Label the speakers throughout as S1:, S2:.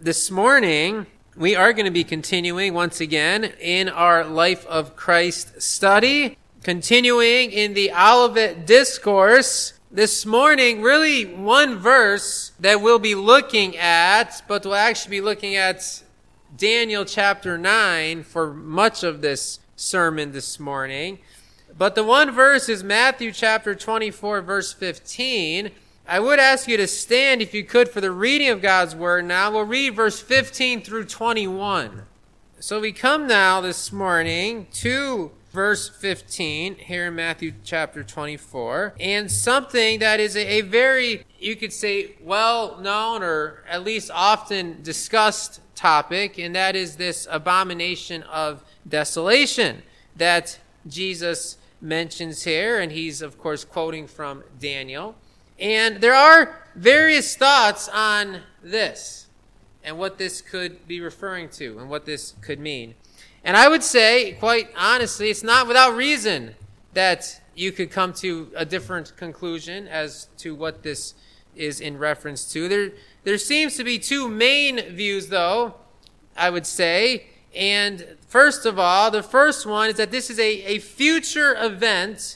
S1: this morning, we are going to be continuing once again in our Life of Christ study, continuing in the Olivet Discourse. This morning, really one verse that we'll be looking at, but we'll actually be looking at Daniel chapter 9 for much of this sermon this morning. But the one verse is Matthew chapter 24, verse 15. I would ask you to stand, if you could, for the reading of God's Word now. We'll read verse 15 through 21. So we come now this morning to verse 15 here in Matthew chapter 24. And something that is a very, you could say, well-known or at least often discussed topic, and that is this abomination of desolation that Jesus mentions here. And he's, of course, quoting from Daniel. And there are various thoughts on this and what this could be referring to and what this could mean. And I would say, quite honestly, it's not without reason that you could come to a different conclusion as to what this is in reference to. There seems to be two main views, though, I would say. And first of all, the first one is that this is a future event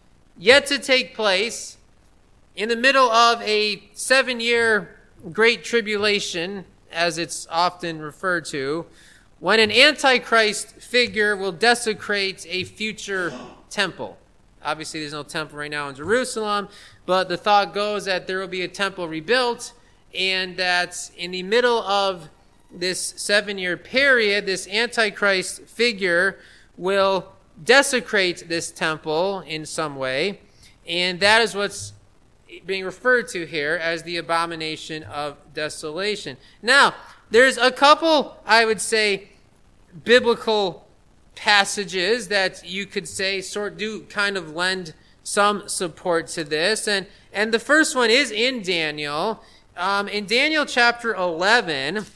S1: yet to take place in the middle of a 7-year great tribulation, as it's often referred to, when an antichrist figure will desecrate a future temple. Obviously, there's no temple right now in Jerusalem, but the thought goes that there will be a temple rebuilt, and that in the middle of this 7-year period, this antichrist figure will desecrate this temple in some way, and that is what's being referred to here as the abomination of desolation. Now, there's a couple, I would say, biblical passages that you could say do kind of lend some support to this. And the first one is in Daniel. In Daniel chapter 11,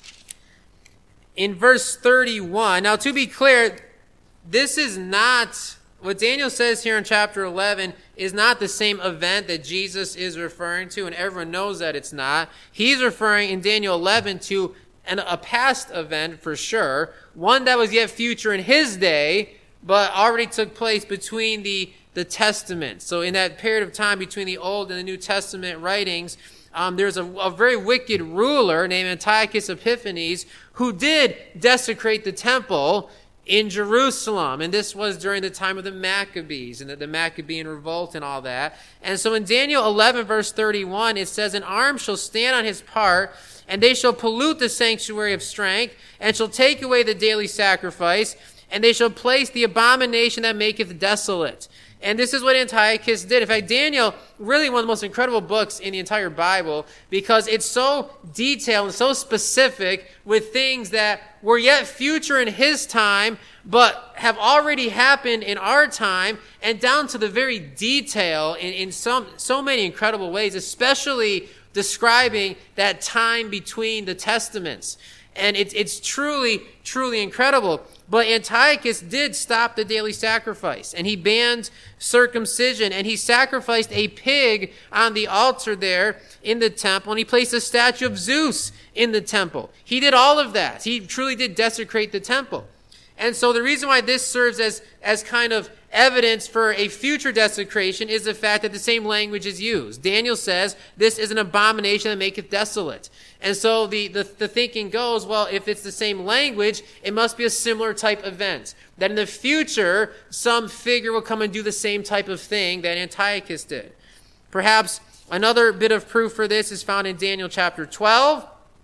S1: in verse 31. Now, to be clear, this is not, what Daniel says here in chapter 11 is not the same event that Jesus is referring to, and everyone knows that it's not. He's referring in Daniel 11 to a past event for sure, one that was yet future in his day, but already took place between the Testaments. So in that period of time between the Old and the New Testament writings, there's a very wicked ruler named Antiochus Epiphanes who did desecrate the temple in Jerusalem. And this was during the time of the Maccabees and the Maccabean revolt and all that. And so in Daniel 11 verse 31, it says, "An arm shall stand on his part, and they shall pollute the sanctuary of strength, and shall take away the daily sacrifice, and they shall place the abomination that maketh desolate." And this is what Antiochus did. In fact, Daniel, really one of the most incredible books in the entire Bible, because it's so detailed and so specific with things that were yet future in his time, but have already happened in our time, and down to the very detail in so many incredible ways, especially describing that time between the Testaments. And it's truly, truly incredible. But Antiochus did stop the daily sacrifice, and he banned circumcision, and he sacrificed a pig on the altar there in the temple, and he placed a statue of Zeus in the temple. He did all of that. He truly did desecrate the temple. And so the reason why this serves as kind of evidence for a future desecration is the fact that the same language is used. Daniel says, this is an abomination that maketh desolate. And so the thinking goes, well, if it's the same language, it must be a similar type event. That in the future, some figure will come and do the same type of thing that Antiochus did. Perhaps another bit of proof for this is found in Daniel chapter 12,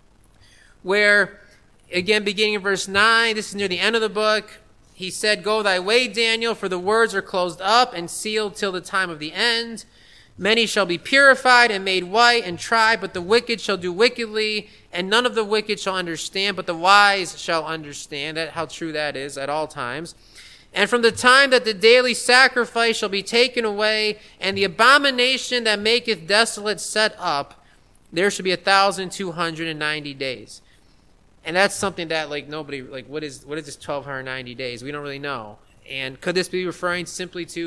S1: where, again, beginning in verse 9, this is near the end of the book, he said, "Go thy way, Daniel, for the words are closed up and sealed till the time of the end. Many shall be purified and made white and tried, but the wicked shall do wickedly, and none of the wicked shall understand, but the wise shall understand." How true that is at all times. "And from the time that the daily sacrifice shall be taken away, and the abomination that maketh desolate set up, there shall be 1,290 days." And that's something that, nobody, what is this 1,290 days? We don't really know. And could this be referring simply to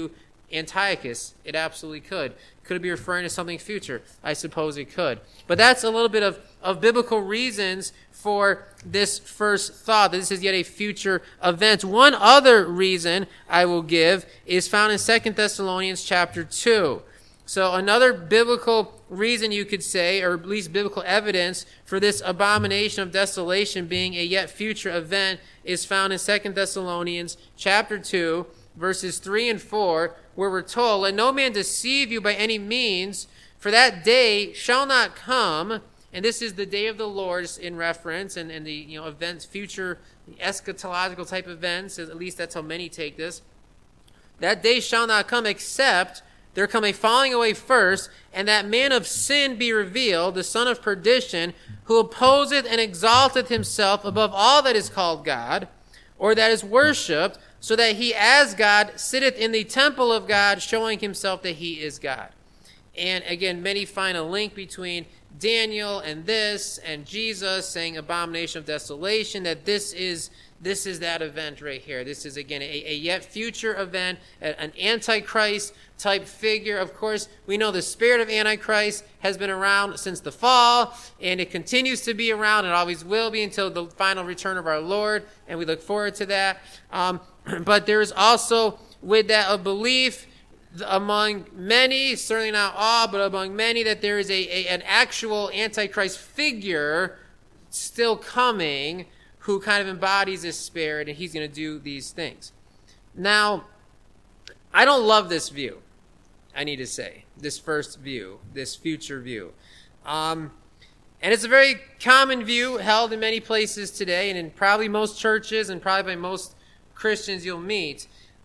S1: Antiochus? It absolutely could. Could it be referring to something future? I suppose it could. But that's a little bit of biblical reasons for this first thought, that this is yet a future event. One other reason I will give is found in 2 Thessalonians chapter 2. So another biblical reason, you could say, or at least biblical evidence for this abomination of desolation being a yet future event, is found in 2 Thessalonians chapter 2, verses 3 and 4, where we're told, "Let no man deceive you by any means, for that day shall not come," and this is the day of the Lord in reference, and the events, future eschatological type events, at least that's how many take this. "That day shall not come, except there come a falling away first, and that man of sin be revealed, the son of perdition, who opposeth and exalteth himself above all that is called God, or that is worshipped, so that he as God sitteth in the temple of God, showing himself that he is God." And again, many find a link between Daniel and this, and Jesus saying abomination of desolation, that this is that event right here. This is, again, a yet future event, an Antichrist type figure. Of course, we know the spirit of Antichrist has been around since the fall, and it continues to be around and always will be until the final return of our Lord, and we look forward to that. But there is also, with that, a belief among many, certainly not all, but among many, that there is an actual Antichrist figure still coming who kind of embodies this spirit, and he's going to do these things. Now, I don't love this view, I need to say, this first view, this future view. And it's a very common view held in many places today, and in probably most churches and probably by most Christians you'll meet.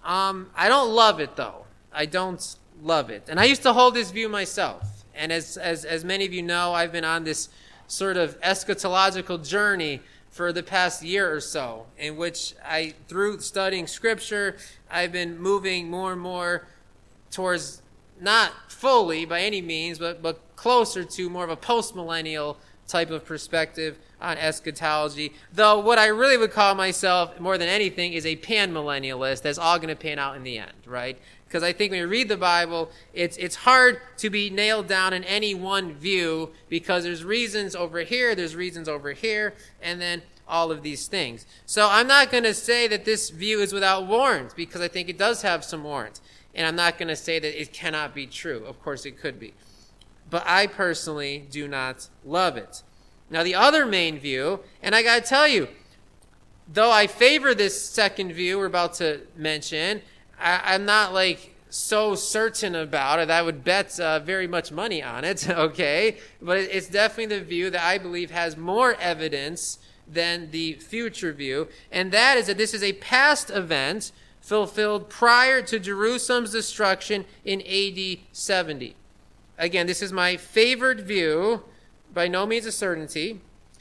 S1: I don't love it, though. I don't love it. And I used to hold this view myself. And as many of you know, I've been on this sort of eschatological journey for the past year or so, in which through studying Scripture, I've been moving more and more towards, not fully by any means, but closer to more of a post-millennial type of perspective on eschatology. Though what I really would call myself, more than anything, is a pan-millennialist. That's all going to pan out in the end, right? Because I think when you read the Bible, it's hard to be nailed down in any one view, because there's reasons over here, there's reasons over here, and then all of these things. So I'm not going to say that this view is without warrant, because I think it does have some warrant. And I'm not going to say that it cannot be true. Of course it could be. But I personally do not love it. Now the other main view, and I got to tell you, though I favor this second view we're about to mention, I'm not so certain about it. I would bet very much money on it, okay? But it's definitely the view that I believe has more evidence than the future view, and that is that this is a past event fulfilled prior to Jerusalem's destruction in AD 70. Again, this is my favored view, by no means a certainty.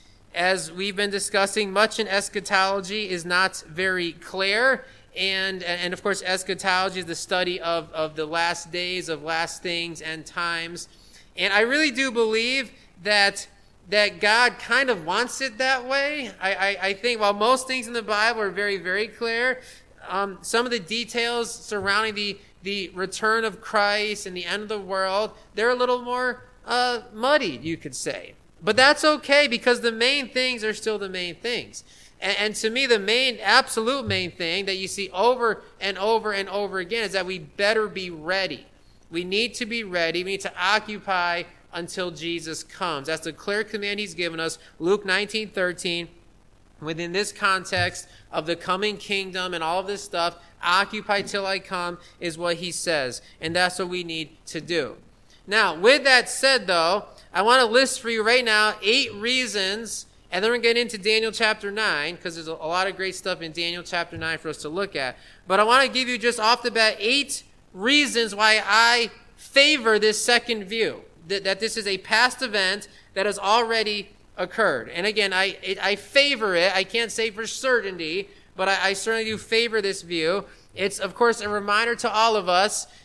S1: As we've been discussing, much in eschatology is not very clear. And of course, eschatology is the study of the last days, of last things and times. And I really do believe that God kind of wants it that way. I think while most things in the Bible are very, very clear, some of the details surrounding the return of Christ and the end of the world, they're a little more muddied, you could say. But that's okay, because the main things are still the main things. And to me, the absolute main thing that you see over and over and over again is that we better be ready. We need to be ready. We need to occupy until Jesus comes. That's the clear command he's given us. Luke 19:13. Within this context of the coming kingdom and all of this stuff, occupy till I come is what he says. And that's what we need to do. Now, with that said, though, I want to list for you right now 8 reasons. And then we're going to get into Daniel chapter 9, because there's a lot of great stuff in Daniel chapter 9 for us to look at. But I want to give you just off the bat 8 reasons why I favor this second view, that this is a past event that has already occurred. And again, I favor it. I can't say for certainty, but I certainly do favor this view. It's, of course, a reminder to all of us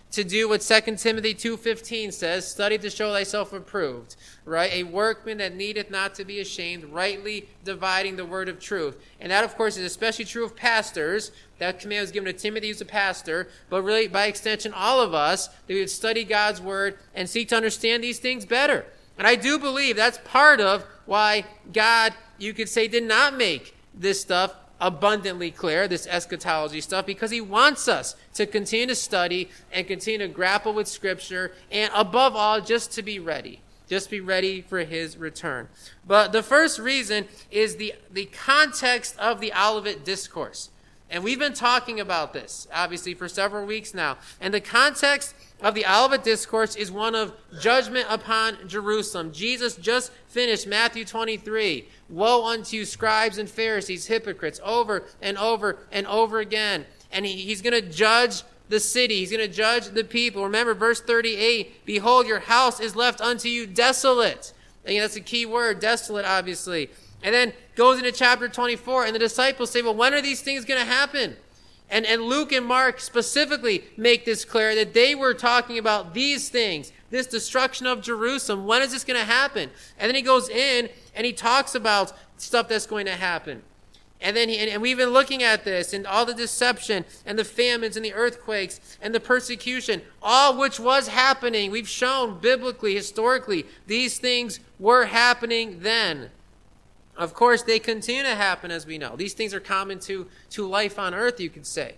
S1: to do what 2 Timothy 2:15 says, study to show thyself approved, right? A workman that needeth not to be ashamed, rightly dividing the word of truth. And that, of course, is especially true of pastors. That command was given to Timothy, who's a pastor, but really, by extension, all of us, that we would study God's word and seek to understand these things better. And I do believe that's part of why God, you could say, did not make this stuff abundantly clear, this eschatology stuff, because he wants us to continue to study and continue to grapple with Scripture, and above all, just to be ready. Just be ready for his return. But the first reason is the context of the Olivet Discourse. And we've been talking about this, obviously, for several weeks now. And the context of the Olivet Discourse is one of judgment upon Jerusalem. Jesus just finished Matthew 23. Woe unto you, scribes and Pharisees, hypocrites, over and over and over again. And he's going to judge the city. He's going to judge the people. Remember verse 38, behold, your house is left unto you desolate. And that's a key word, desolate, obviously. And then goes into chapter 24, and the disciples say, well, when are these things going to happen? And Luke and Mark specifically make this clear that they were talking about these things, this destruction of Jerusalem. When is this going to happen? And then he goes in and he talks about stuff that's going to happen. And then and we've been looking at this and all the deception and the famines and the earthquakes and the persecution, all which was happening. We've shown biblically, historically, these things were happening then. Of course, they continue to happen, as we know. These things are common to life on earth, you could say.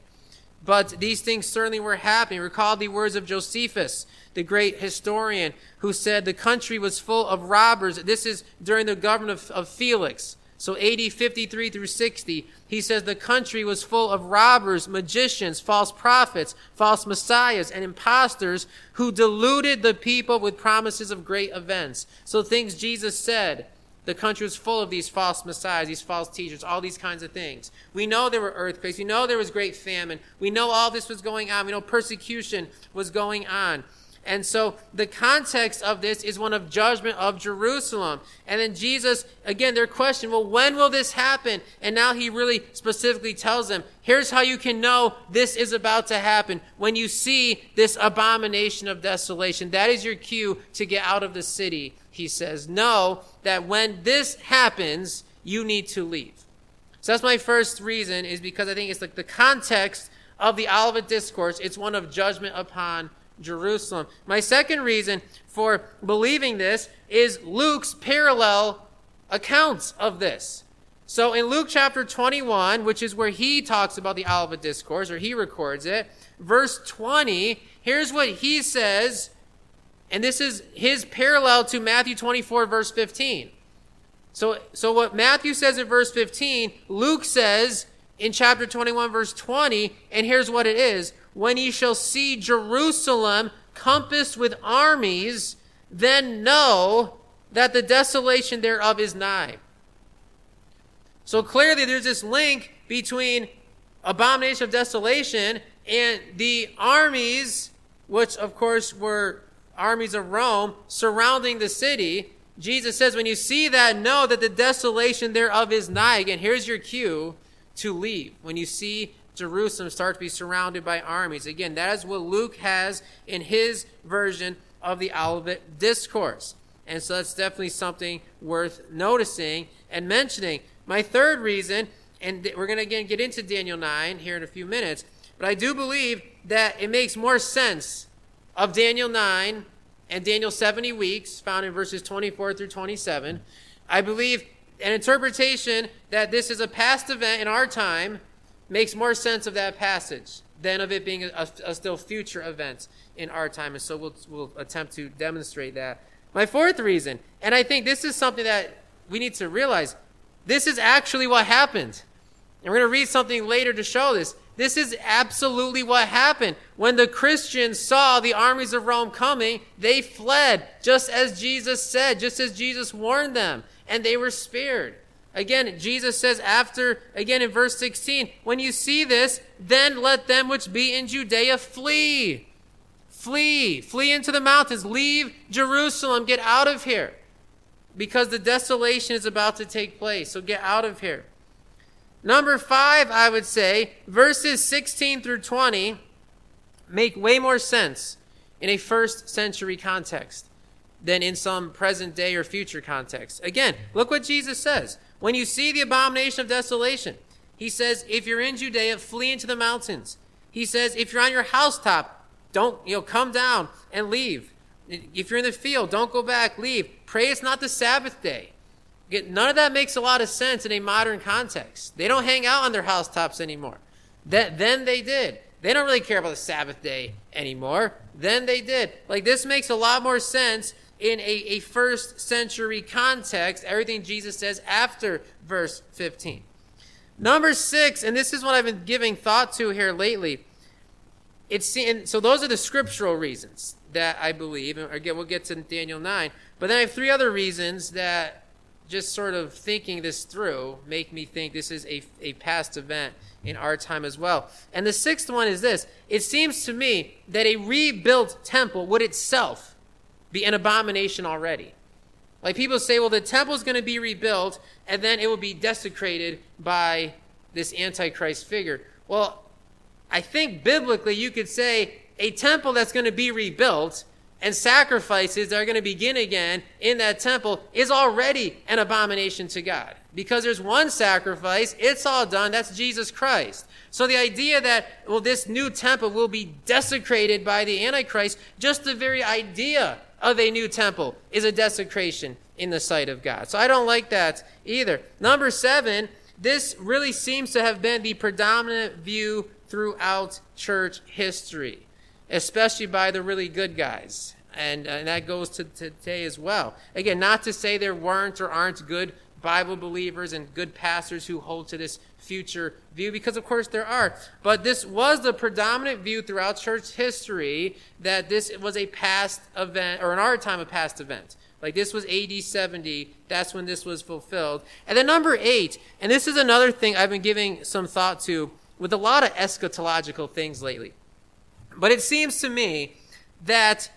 S1: But these things certainly were happening. Recall the words of Josephus, the great historian, who said the country was full of robbers. This is during the government of Felix. So AD 53 through 60, he says the country was full of robbers, magicians, false prophets, false messiahs, and impostors who deluded the people with promises of great events. So things Jesus said. The country was full of these false messiahs, these false teachers, all these kinds of things. We know there were earthquakes. We know there was great famine. We know all this was going on. We know persecution was going on. And so the context of this is one of judgment of Jerusalem. And then Jesus, again, their question, well, when will this happen? And now he really specifically tells them, here's how you can know this is about to happen. When you see this abomination of desolation, that is your cue to get out of the city. He says, know that when this happens, you need to leave. So that's my first reason, is because I think it's like the context of the Olivet Discourse. It's one of judgment upon Jerusalem. My second reason for believing this is Luke's parallel accounts of this. So in Luke chapter 21, which is where he talks about the Olivet Discourse, or he records it, verse 20, here's what he says. And this is his parallel to Matthew 24, verse 15. So what Matthew says in verse 15, Luke says in chapter 21, verse 20, and here's what it is. When ye shall see Jerusalem compassed with armies, then know that the desolation thereof is nigh. So clearly there's this link between abomination of desolation and the armies, which of course were armies of Rome surrounding the city. Jesus says, when you see that, know that the desolation thereof is nigh. Again, here's your cue to leave. When you see Jerusalem start to be surrounded by armies. Again, that is what Luke has in his version of the Olivet Discourse. And so that's definitely something worth noticing and mentioning. My third reason, and we're going to again get into Daniel 9 here in a few minutes, but I do believe that it makes more sense of Daniel 9 and Daniel 70 weeks, found in verses 24 through 27. I believe an interpretation that this is a past event in our time makes more sense of that passage than of it being a still future event in our time. And so we'll attempt to demonstrate that. My fourth reason, and I think this is something that we need to realize, this is actually what happened. And we're going to read something later to show this. This is absolutely what happened. When the Christians saw the armies of Rome coming, they fled, just as Jesus said, just as Jesus warned them, and they were spared. Again, Jesus says again in verse 16, when you see this, then let them which be in Judea flee. Flee into the mountains, leave Jerusalem, get out of here, because the desolation is about to take place. So get out of here. Number 5, I would say, verses 16 through 20 make way more sense in a first century context than in some present day or future context. Again, look what Jesus says. When you see the abomination of desolation, he says, if you're in Judea, flee into the mountains. He says, if you're on your housetop, don't, come down and leave. If you're in the field, don't go back, leave. Pray it's not the Sabbath day. None of that makes a lot of sense in a modern context. They don't hang out on their housetops anymore. Then they did. They don't really care about the Sabbath day anymore. Then they did. Like, this makes a lot more sense in a first century context, everything Jesus says after verse 15. Number 6, and this is what I've been giving thought to here lately. So those are the scriptural reasons that I believe, and again, we'll get to Daniel 9. But then I have 3 other reasons that, just sort of thinking this through, make me think this is a past event in our time as well. And the 6th one is this. It seems to me that a rebuilt temple would itself be an abomination already. Like, people say, well, the temple is going to be rebuilt, and then it will be desecrated by this Antichrist figure. Well, I think biblically you could say a temple that's going to be rebuilt and sacrifices that are going to begin again in that temple is already an abomination to God. Because there's one sacrifice, it's all done, that's Jesus Christ. So the idea that, well, this new temple will be desecrated by the Antichrist, just the very idea of a new temple is a desecration in the sight of God. So I don't like that either. Number 7, this really seems to have been the predominant view throughout church history, especially by the really good guys. And that goes to today as well. Again, not to say there weren't or aren't good Bible believers and good pastors who hold to this future view, because of course there are. But this was the predominant view throughout church history, that this was a past event, or in our time a past event. Like, this was AD 70. That's when this was fulfilled. And then number 8, and this is another thing I've been giving some thought to with a lot of eschatological things lately. But it seems to me that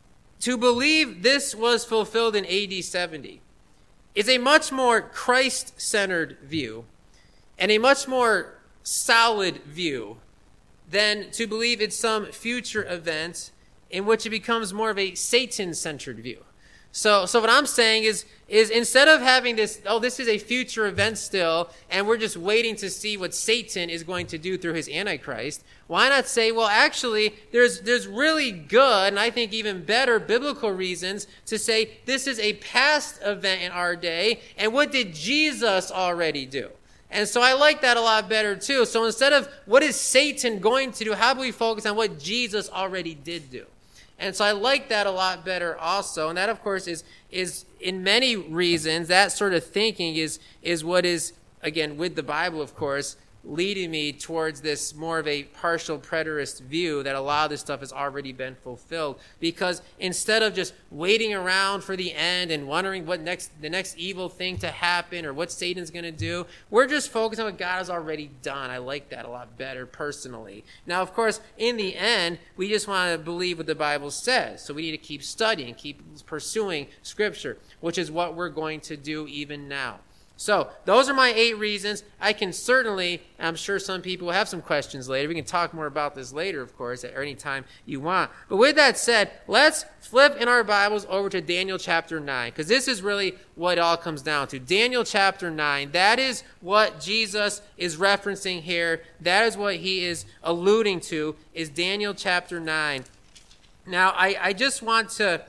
S1: to believe this was fulfilled in AD 70 is a much more Christ-centered view and a much more solid view than to believe it's some future event in which it becomes more of a Satan-centered view. So what I'm saying is instead of having this, this is a future event still, and we're just waiting to see what Satan is going to do through his Antichrist, why not say, well, actually, there's really good, and I think even better biblical reasons to say this is a past event in our day, and what did Jesus already do? And so I like that a lot better too. So instead of what is Satan going to do, how do we focus on what Jesus already did do? And so I like that a lot better also. And that, of course, is in many reasons, that sort of thinking is what is, again, with the Bible, of course, leading me towards this more of a partial preterist view that a lot of this stuff has already been fulfilled. Because instead of just waiting around for the end and wondering what the next evil thing to happen or what Satan's going to do, we're just focused on what God has already done. I like that a lot better personally. Now, of course, in the end, we just want to believe what the Bible says. So we need to keep studying, keep pursuing Scripture, which is what we're going to do even now. So those are my 8 reasons. I can certainly, I'm sure some people will have some questions later. We can talk more about this later, of course, at any time you want. But with that said, let's flip in our Bibles over to Daniel chapter 9, because this is really what it all comes down to. Daniel chapter 9, that is what Jesus is referencing here. That is what he is alluding to, is Daniel chapter 9. Now, I just want to,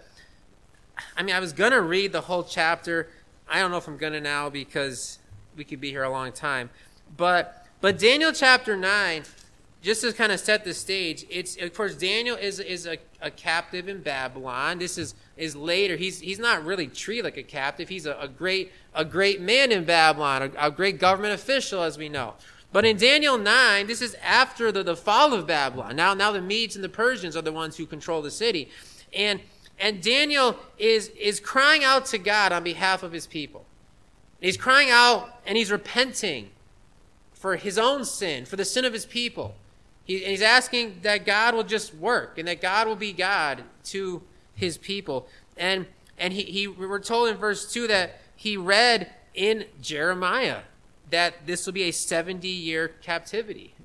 S1: I was going to read the whole chapter. I don't know if I'm going to now because we could be here a long time. But Daniel chapter 9, just to kind of set the stage, it's, of course, Daniel is a captive in Babylon. This is later. He's not really treated like a captive. He's a great man in Babylon, a great government official, as we know. But in Daniel 9, this is after the fall of Babylon. Now the Medes and the Persians are the ones who control the city. And Daniel is crying out to God on behalf of his people. He's crying out and he's repenting for his own sin, for the sin of his people. He's asking that God will just work and that God will be God to his people. And we're told in verse 2 that he read in Jeremiah that this will be a 70-year captivity,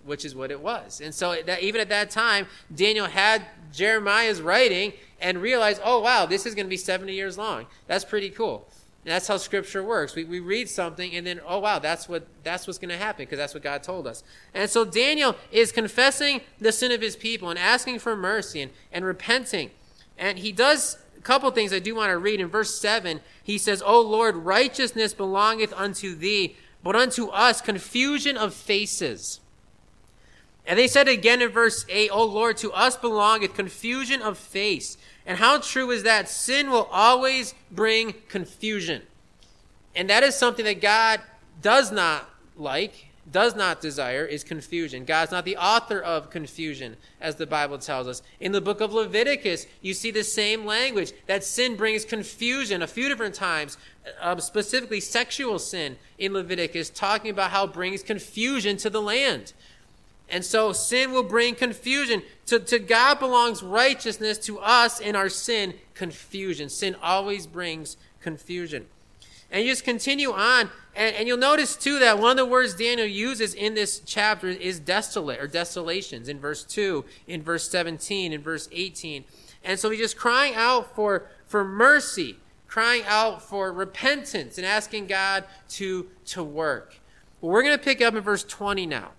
S1: which is what it was. And so that, even at that time, Daniel had Jeremiah's writing and realized, oh, wow, this is going to be 70 years long. That's pretty cool. And that's how Scripture works. We read something and then, oh, wow, that's what's going to happen because that's what God told us. And so Daniel is confessing the sin of his people and asking for mercy and repenting. And he does a couple things I do want to read. In verse 7, he says, O Lord, righteousness belongeth unto thee, but unto us confusion of faces. And they said again in verse 8, O Lord, to us belongeth confusion of face. And how true is that? Sin will always bring confusion. And that is something that God does not like, does not desire, is confusion. God's not the author of confusion, as the Bible tells us. In the book of Leviticus, you see the same language, that sin brings confusion a few different times, specifically sexual sin in Leviticus, talking about how it brings confusion to the land. And so sin will bring confusion. To God belongs righteousness, to us in our sin, confusion. Sin always brings confusion. And you just continue on, and you'll notice too that one of the words Daniel uses in this chapter is desolate, or desolations, in verse 2, in verse 17, in verse 18. And so he's just crying out for mercy, crying out for repentance, and asking God to work. Well, we're going to pick up in verse 20 now.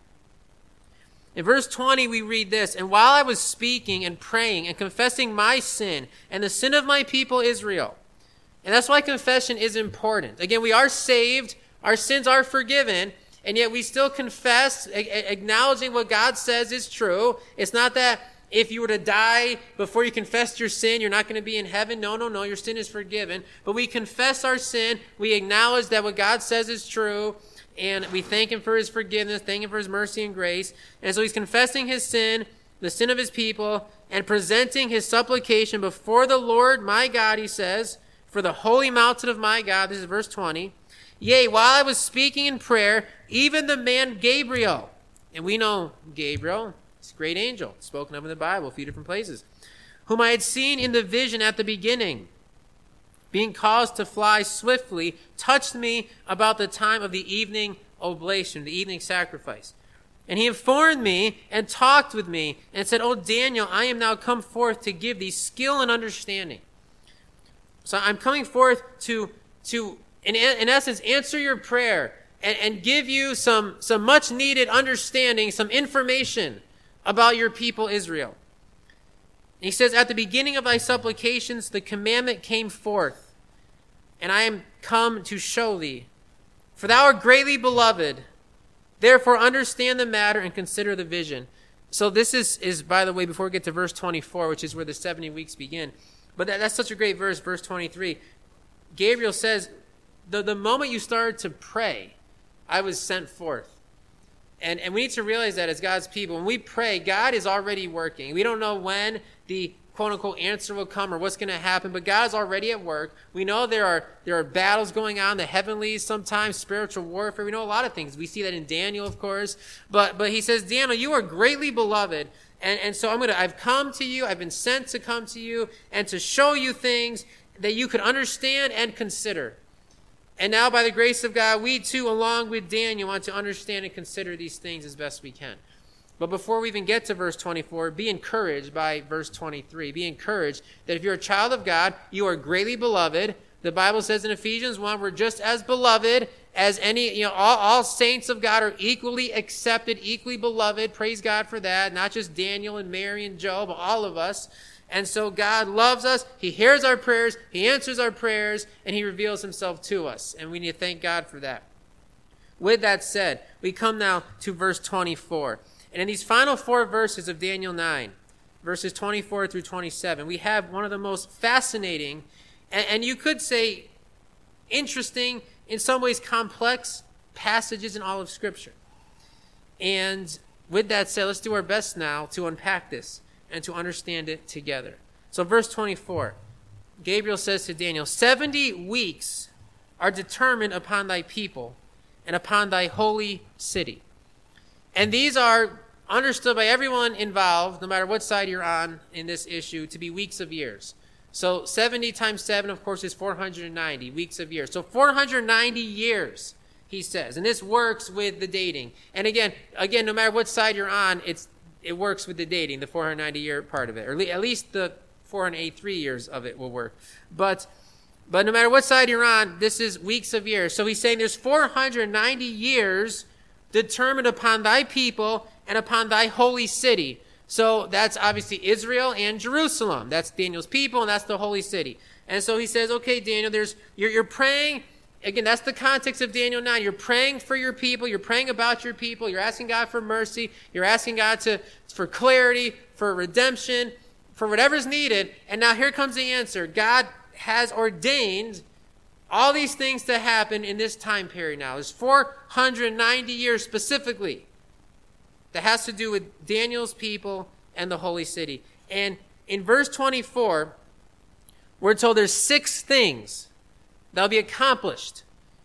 S1: In verse 20, we read this, And while I was speaking and praying and confessing my sin and the sin of my people Israel. And that's why confession is important. Again, we are saved, our sins are forgiven, and yet we still confess, acknowledging what God says is true. It's not that if you were to die before you confessed your sin, you're not going to be in heaven. No, your sin is forgiven. But we confess our sin, we acknowledge that what God says is true, and we thank him for his forgiveness, thank him for his mercy and grace. And so he's confessing his sin, the sin of his people, and presenting his supplication before the Lord my God, he says, for the holy mountain of my God. This is verse 20. Yea, while I was speaking in prayer, even the man Gabriel, and we know Gabriel, he's a great angel, spoken of in the Bible, a few different places, whom I had seen in the vision at the beginning, being caused to fly swiftly, touched me about the time of the evening oblation, the evening sacrifice. And he informed me and talked with me and said, O Daniel, I am now come forth to give thee skill and understanding. So I'm coming forth to in essence, answer your prayer and give you some much needed understanding, some information about your people Israel. He says, at the beginning of thy supplications, the commandment came forth, and I am come to show thee. For thou art greatly beloved. Therefore understand the matter and consider the vision. So this is by the way, before we get to verse 24, which is where the 70 weeks begin. But that's such a great verse, verse 23. Gabriel says, the moment you started to pray, I was sent forth. And we need to realize that as God's people, when we pray, God is already working. We don't know when the quote-unquote answer will come or what's going to happen, but God is already at work. We know there are battles going on, the heavenlies sometimes, spiritual warfare. We know a lot of things. We see that in Daniel, of course. But he says, Daniel, you are greatly beloved. And so I've come to you, I've been sent to come to you and to show you things that you could understand and consider. And now, by the grace of God, we too, along with Daniel, want to understand and consider these things as best we can. But before we even get to verse 24, be encouraged by verse 23. Be encouraged that if you're a child of God, you are greatly beloved. The Bible says in Ephesians 1, we're just as beloved as any, all saints of God are equally accepted, equally beloved. Praise God for that. Not just Daniel and Mary and Job, but all of us. And so God loves us. He hears our prayers. He answers our prayers. And he reveals himself to us. And we need to thank God for that. With that said, we come now to verse 24. And in these final 4 verses of Daniel 9, verses 24 through 27, we have one of the most fascinating, and you could say interesting, in some ways complex passages in all of Scripture. And with that said, let's do our best now to unpack this and to understand it together. So verse 24, Gabriel says to Daniel, 70 weeks are determined upon thy people and upon thy holy city. And these are understood by everyone involved, no matter what side you're on in this issue, to be weeks of years. So 70 times 7, of course, is 490 weeks of years. So 490 years he says. And this works with the dating. And again, no matter what side you're on, it works with the dating, the 490-year part of it. Or at least the 483 years of it will work. But no matter what side you're on, this is weeks of years. So he's saying there's 490 years determined upon thy people and upon thy holy city. So that's obviously Israel and Jerusalem. That's Daniel's people, and that's the holy city. And so he says, okay, Daniel, you're praying. Again, that's the context of Daniel 9. You're praying for your people. You're praying about your people. You're asking God for mercy. You're asking God for clarity, for redemption, for whatever's needed. And now here comes the answer. God has ordained all these things to happen in this time period now. There's 490 years specifically that has to do with Daniel's people and the holy city. And in verse 24, we're told there's 6 things that'll be accomplished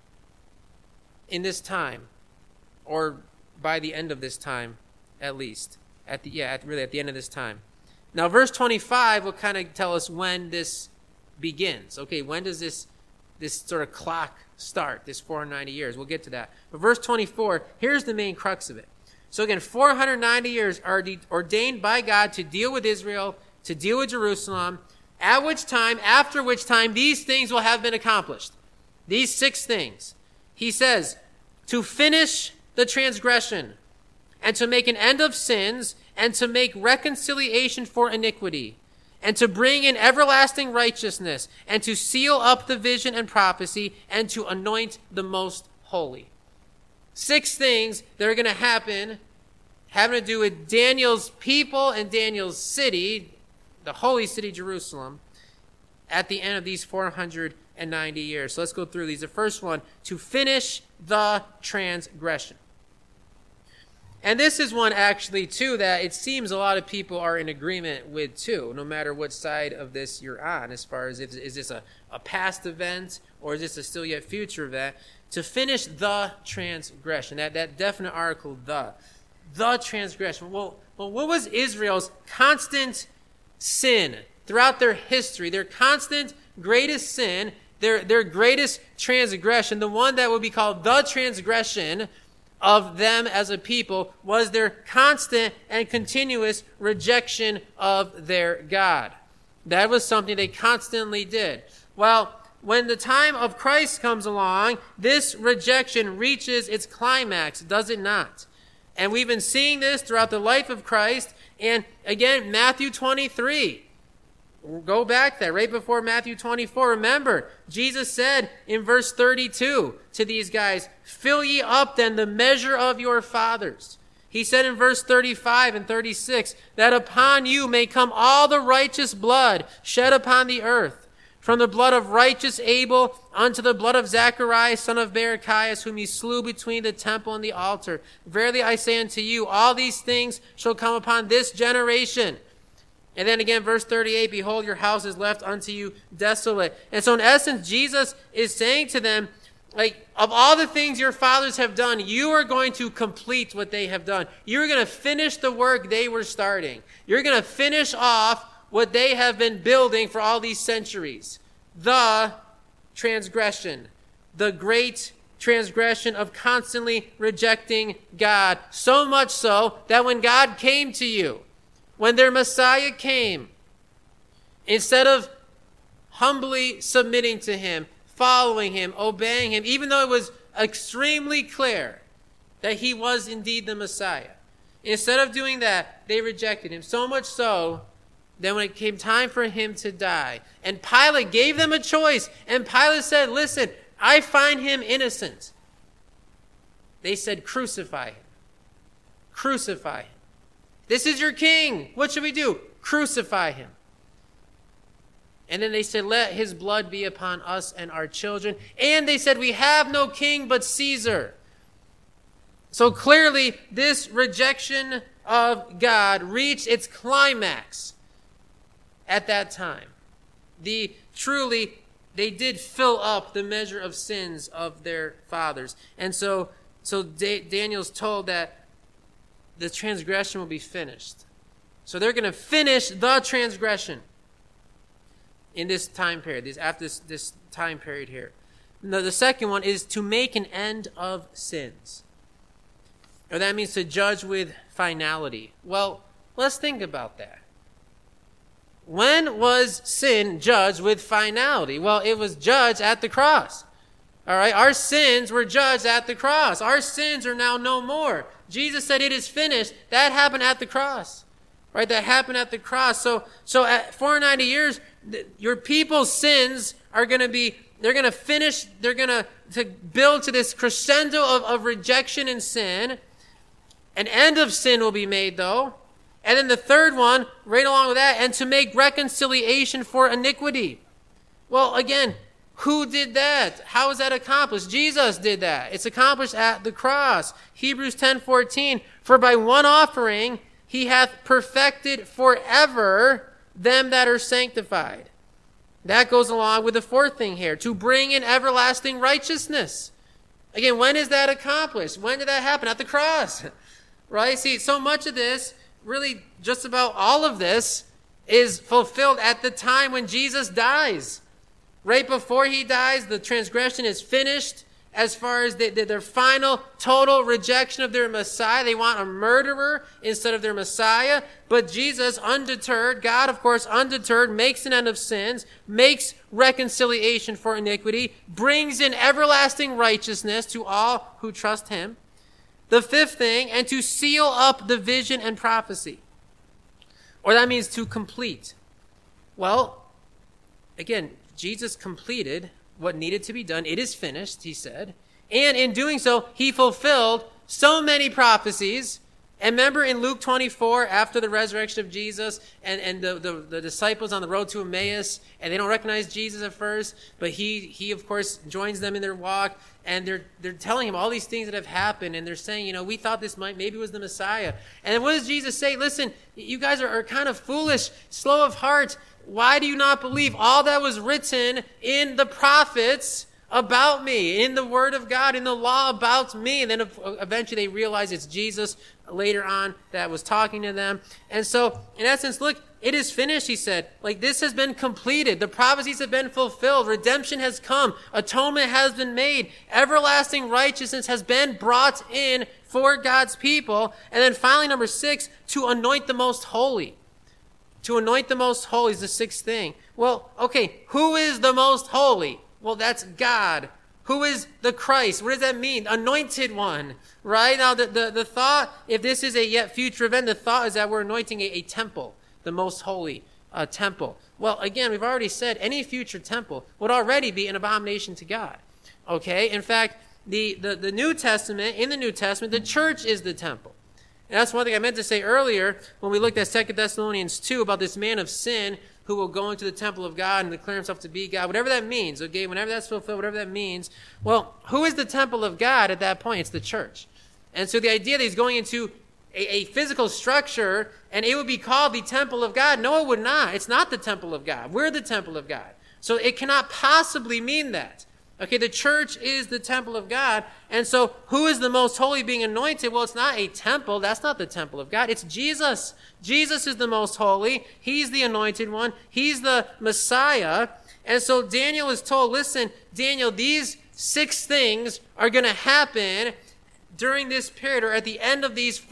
S1: in this time, or by the end of this time, at least. At the end of this time. Now, verse 25 will kind of tell us when this begins. Okay, when does this sort of clock start, this 490 years? We'll get to that. But verse 24, here's the main crux of it. So again, 490 years are ordained by God to deal with Israel, to deal with Jerusalem, after which time these things will have been accomplished. These 6 things. He says, to finish the transgression, and to make an end of sins, and to make reconciliation for iniquity, and to bring in everlasting righteousness, and to seal up the vision and prophecy, and to anoint the most holy. 6 things that are going to happen having to do with Daniel's people and Daniel's city, the holy city, Jerusalem, at the end of these 490 years. So let's go through these. The first one, to finish the transgression. And this is one actually, too, that it seems a lot of people are in agreement with, too, no matter what side of this you're on, as far as is this a past event or is this a still yet future event. To finish the transgression, that definite article, the transgression. Well, what was Israel's constant sin throughout their history, their constant greatest sin, their greatest transgression, the one that would be called the transgression of them as a people, was their constant and continuous rejection of their God. That was something they constantly did. Well, when the time of Christ comes along, this rejection reaches its climax, does it not? And we've been seeing this throughout the life of Christ. And again, Matthew 23. Go back there, right before Matthew 24. Remember, Jesus said in verse 32 to these guys, fill ye up then the measure of your fathers. He said in verse 35 and 36, that upon you may come all the righteous blood shed upon the earth, from the blood of righteous Abel unto the blood of Zacharias, son of Barachias, whom ye slew between the temple and the altar. Verily I say unto you, all these things shall come upon this generation. And then again, verse 38, behold, your house is left unto you desolate. And so in essence, Jesus is saying to them, like, of all the things your fathers have done, you are going to complete what they have done. You're going to finish the work they were starting. You're going to finish off what they have been building for all these centuries. The transgression. The great transgression of constantly rejecting God. So much so that when God came to you, when their Messiah came, instead of humbly submitting to him, following him, obeying him, even though it was extremely clear that he was indeed the Messiah, instead of doing that, they rejected him. So much so that when it came time for him to die, and Pilate gave them a choice, and Pilate said, listen, I find him innocent. They said, crucify him. Crucify him. This is your king. What should we do? Crucify him. And then they said, let his blood be upon us and our children. And they said, we have no king but Caesar. So clearly, this rejection of God reached its climax at that time. They did fill up the measure of sins of their fathers. And so Daniel's told that the transgression will be finished. So they're going to finish the transgression in this time period, after this time period here. The second one is to make an end of sins. Or that means to judge with finality. Well, let's think about that. When was sin judged with finality? Well, it was judged at the cross. All right, our sins were judged at the cross. Our sins are now no more. Jesus said it is finished. That happened at the cross. Right, that happened at the cross. So at 490 years, your people's sins are going to be, they're going to finish, they're going to build to this crescendo of rejection and sin. An end of sin will be made, though. And then the third one, right along with that, and to make reconciliation for iniquity. Well, again, who did that? How is that accomplished? Jesus did that. It's accomplished at the cross. Hebrews 10:14, for by one offering he hath perfected forever them that are sanctified. That goes along with the fourth thing here, to bring in everlasting righteousness. Again, when is that accomplished? When did that happen? At the cross. Right? See, so much of this, really just about all of this, is fulfilled at the time when Jesus dies. Right before he dies, the transgression is finished as far as their final total rejection of their Messiah. They want a murderer instead of their Messiah. But Jesus, undeterred, God, of course, undeterred, makes an end of sins, makes reconciliation for iniquity, brings in everlasting righteousness to all who trust him. The fifth thing, and to seal up the vision and prophecy. Or that means to complete. Well, again, Jesus completed what needed to be done. It is finished, he said. And in doing so, he fulfilled so many prophecies. And remember in Luke 24, after the resurrection of Jesus, and the disciples on the road to Emmaus, and they don't recognize Jesus at first, but he of course joins them in their walk, and they're telling him all these things that have happened, and they're saying, we thought this maybe was the Messiah. And then what does Jesus say? Listen, you guys are kind of foolish, slow of heart. Why do you not believe all that was written in the prophets about me, in the Word of God, in the law about me? And then eventually they realize it's Jesus later on that was talking to them. And so, in essence, look, it is finished, he said. Like, this has been completed. The prophecies have been fulfilled. Redemption has come. Atonement has been made. Everlasting righteousness has been brought in for God's people. And then finally, number 6, to anoint the most holy. To anoint the most holy is the sixth thing. Well, okay, who is the most holy? Well, that's God. Who is the Christ? What does that mean? Anointed one, right? Now, the thought, if this is a yet future event, the thought is that we're anointing a temple, the most holy temple. Well, again, we've already said any future temple would already be an abomination to God. Okay? In fact, the New Testament, in the New Testament, the church is the temple. And that's one thing I meant to say earlier when we looked at 2 Thessalonians 2 about this man of sin who will go into the temple of God and declare himself to be God, whatever that means, okay, whenever that's fulfilled, whatever that means. Well, who is the temple of God at that point? It's the church. And so the idea that he's going into a physical structure and it would be called the temple of God, no, it would not. It's not the temple of God. We're the temple of God. So it cannot possibly mean that. Okay, the church is the temple of God. And so who is the most holy being anointed? Well, it's not a temple. That's not the temple of God. It's Jesus. Jesus is the most holy. He's the anointed one. He's the Messiah. And so Daniel is told, listen, Daniel, these 6 things are going to happen during this period or at the end of these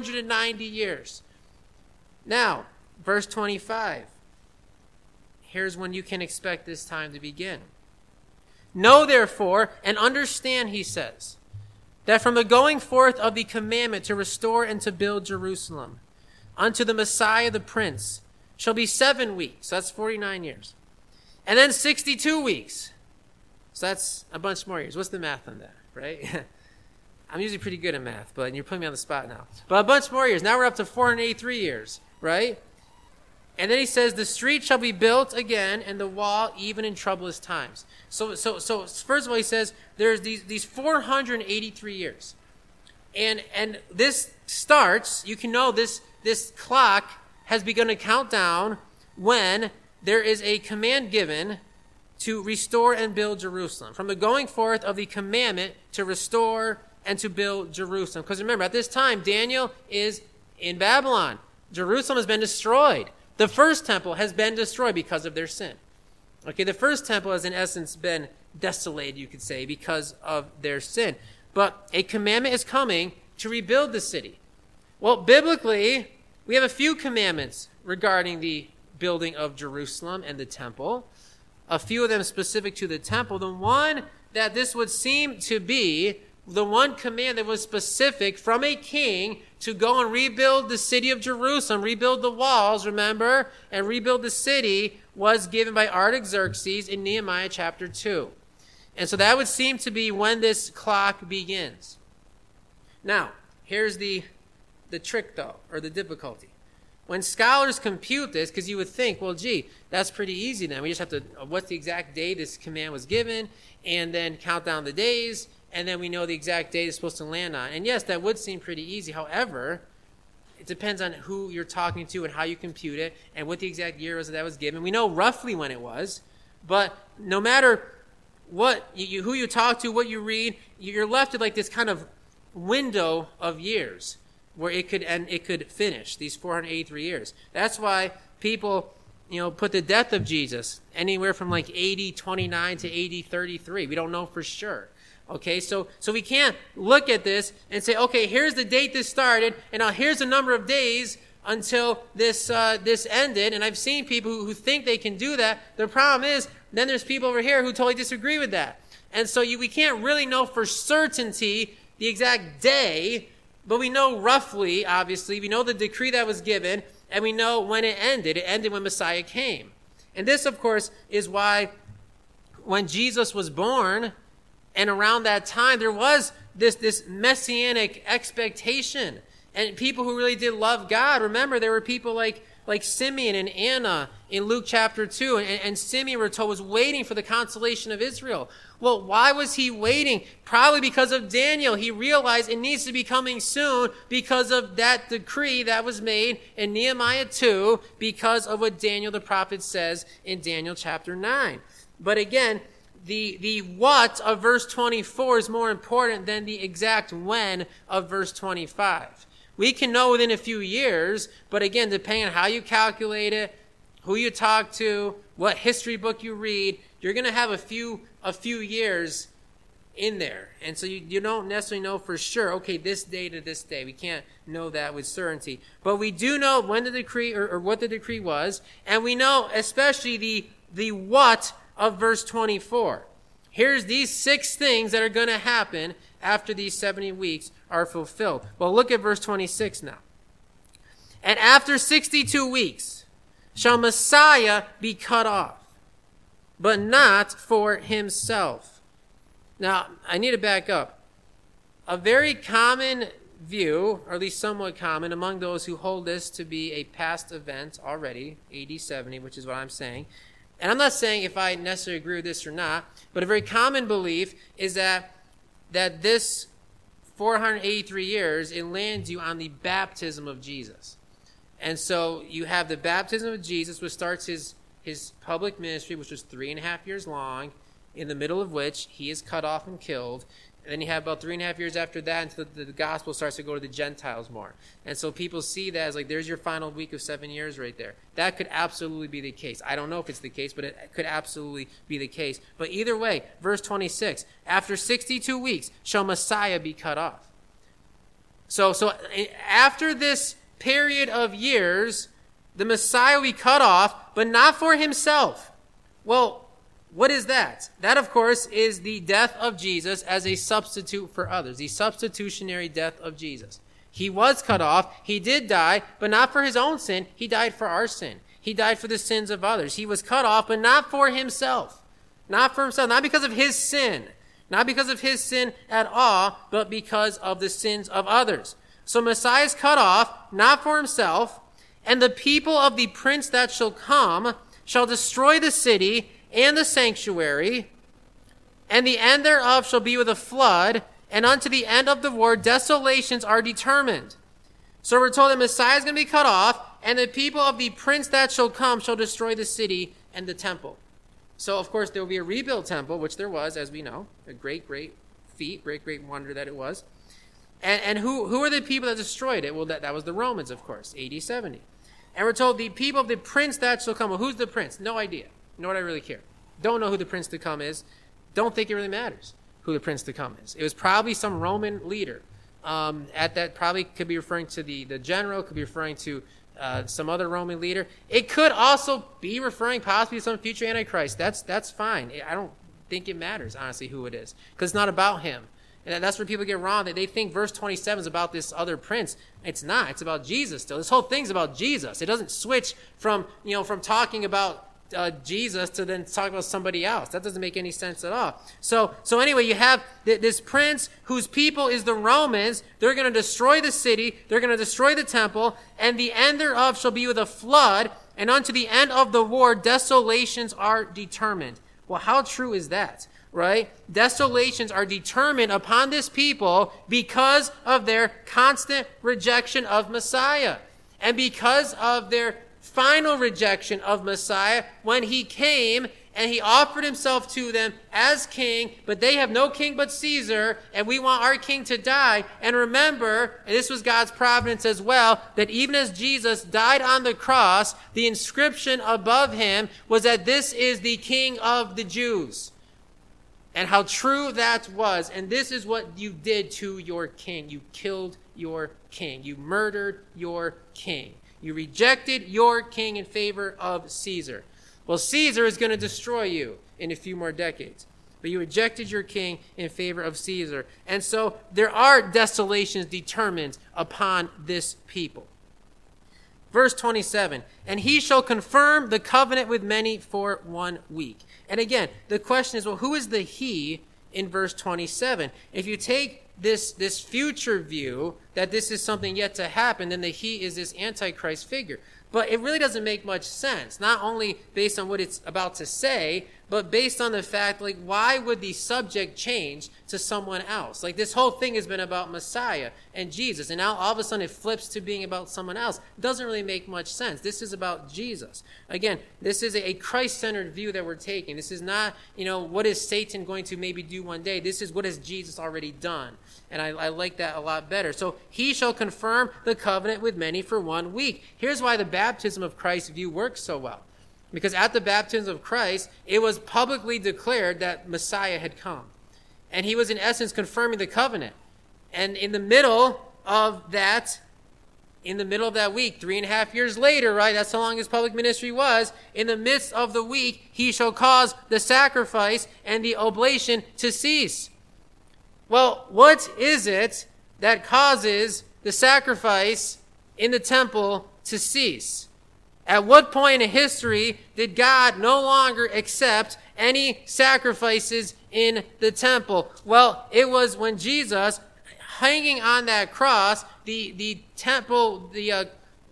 S1: 490 years. Now, verse 25. Here's when you can expect this time to begin. Know therefore and understand, he says, that from the going forth of the commandment to restore and to build Jerusalem unto the Messiah the Prince shall be 7 weeks. That's 49 years. And then 62 weeks. So that's a bunch more years. What's the math on that, right? I'm usually pretty good at math, but you're putting me on the spot now. But a bunch more years. Now we're up to 483 years, right? And then he says, the street shall be built again, and the wall even in troublous times. So first of all, he says, there's these 483 years. And this starts, you can know this clock has begun to count down when there is a command given to restore and build Jerusalem. From the going forth of the commandment to restore and to build Jerusalem. Because remember, at this time, Daniel is in Babylon. Jerusalem has been destroyed. The first temple has been destroyed because of their sin. Okay, the first temple has in essence been desolated, you could say, because of their sin. But a commandment is coming to rebuild the city. Well, biblically, we have a few commandments regarding the building of Jerusalem and the temple. A few of them specific to the temple. The one that this would seem to be, the one command that was specific from a king to go and rebuild the city of Jerusalem, rebuild the walls, remember, and rebuild the city, was given by Artaxerxes in Nehemiah chapter 2. And so that would seem to be when this clock begins. Now, here's the trick, though, or the difficulty. When scholars compute this, because you would think, well, gee, that's pretty easy then. We just have to, what's the exact day this command was given, and then count down the days, and then we know the exact date it's supposed to land on. And yes, that would seem pretty easy. However, it depends on who you're talking to and how you compute it, and what the exact year was that was given. We know roughly when it was, but no matter what who you talk to, what you read, you're left with like this kind of window of years where it could end, it could finish, these 483 years. That's why people, put the death of Jesus anywhere from like AD 29 to AD 33. We don't know for sure. Okay, so we can't look at this and say, okay, here's the date this started, and now here's the number of days until this ended. And I've seen people who think they can do that. The problem is, then there's people over here who totally disagree with that. And so we can't really know for certainty the exact day, but we know roughly, obviously, we know the decree that was given, and we know when it ended. It ended when Messiah came. And this, of course, is why when Jesus was born, and around that time, there was this messianic expectation. And people who really did love God, remember, there were people like Simeon and Anna in Luke chapter 2. And Simeon, we're told, was waiting for the consolation of Israel. Well, why was he waiting? Probably because of Daniel. He realized it needs to be coming soon because of that decree that was made in Nehemiah 2, because of what Daniel the prophet says in Daniel chapter 9. But again, the what of verse 24 is more important than the exact when of verse 25. We can know within a few years, but again, depending on how you calculate it, who you talk to, what history book you read, you're going to have a few years in there. And so you don't necessarily know for sure, okay, this day to this day. We can't know that with certainty. But we do know when the decree, or what the decree was, and we know especially the what of verse 24. Here's these 6 things that are going to happen after these 70 weeks are fulfilled. Well, look at verse 26 now. And after 62 weeks shall Messiah be cut off, but not for himself. Now, I need to back up. A very common view, or at least somewhat common, among those who hold this to be a past event already, AD 70, which is what I'm saying. And I'm not saying if I necessarily agree with this or not, but a very common belief is that this 483 years, it lands you on the baptism of Jesus. And so you have the baptism of Jesus, which starts his public ministry, which was 3.5 years long, in the middle of which he is cut off and killed. And then you have about 3.5 years after that until the gospel starts to go to the Gentiles more. And so people see that as like, there's your final week of 7 years right there. That could absolutely be the case. I don't know if it's the case, but it could absolutely be the case. But either way, verse 26, after 62 weeks shall Messiah be cut off. So after this period of years, the Messiah will be cut off, but not for himself. Well, what is that? That, of course, is the death of Jesus as a substitute for others, the substitutionary death of Jesus. He was cut off. He did die, but not for his own sin. He died for our sin. He died for the sins of others. He was cut off, but not for himself. Not for himself, not because of his sin. Not because of his sin at all, but because of the sins of others. So Messiah is cut off, not for himself, and the people of the prince that shall come shall destroy the city and the sanctuary, and the end thereof shall be with a flood, and unto the end of the war desolations are determined. So we're told that Messiah is going to be cut off, and the people of the prince that shall come shall destroy the city and the temple. So, of course, there will be a rebuilt temple, which there was, as we know, a great, great feat, great, great wonder that it was. And who are the people that destroyed it? Well, that was the Romans, of course, AD 70. And we're told the people of the prince that shall come. Well, who's the prince? No idea. Nor do I really care. Don't know who the prince to come is. don't think it really matters who the prince to come is. It was probably some Roman leader. At that, probably could be referring to the general, could be referring to some other Roman leader. It could also be referring possibly to some future Antichrist. That's fine. I don't think it matters, honestly, who it is, because it's not about him. And that's where people get wrong. They think verse 27 is about this other prince. It's not. It's about Jesus still. This whole thing's about Jesus. It doesn't switch from talking about Jesus to then talk about somebody else. That doesn't make any sense at all. So anyway, you have this prince whose people is the Romans. They're going to destroy the city. They're going to destroy the temple. And the end thereof shall be with a flood. And unto the end of the war, desolations are determined. Well, how true is that? Right? Desolations are determined upon this people because of their constant rejection of Messiah. And because of their final rejection of Messiah when he came and he offered himself to them as king, but they have no king but Caesar, and we want our king to die. And remember, and this was God's providence as well, that even as Jesus died on the cross, the inscription above him was that this is the King of the Jews. And how true that was. And this is what you did to your king. You killed your king. You murdered your king. You rejected your king in favor of Caesar. Well, Caesar is going to destroy you in a few more decades. But you rejected your king in favor of Caesar. And so there are desolations determined upon this people. Verse 27, and he shall confirm the covenant with many for 1 week. And again, the question is, well, who is the he in verse 27? If you take this future view that this is something yet to happen, then the he is this Antichrist figure. But it really doesn't make much sense, not only based on what it's about to say, but based on the fact, like, why would the subject change to someone else? Like, this whole thing has been about Messiah and Jesus, and now all of a sudden it flips to being about someone else. It doesn't really make much sense. This is about Jesus. Again, this is a Christ-centered view that we're taking. This is not, what is Satan going to maybe do one day? This is what has Jesus already done. And I like that a lot better. So he shall confirm the covenant with many for 1 week. Here's why the baptism of Christ view works so well. Because at the baptism of Christ, it was publicly declared that Messiah had come. And he was in essence confirming the covenant. And in the middle of that week, 3.5 years later, right? That's how long his public ministry was. In the midst of the week, he shall cause the sacrifice and the oblation to cease. Well, what is it that causes the sacrifice in the temple to cease? At what point in history did God no longer accept any sacrifices in the temple? Well, it was when Jesus, hanging on that cross, the temple, the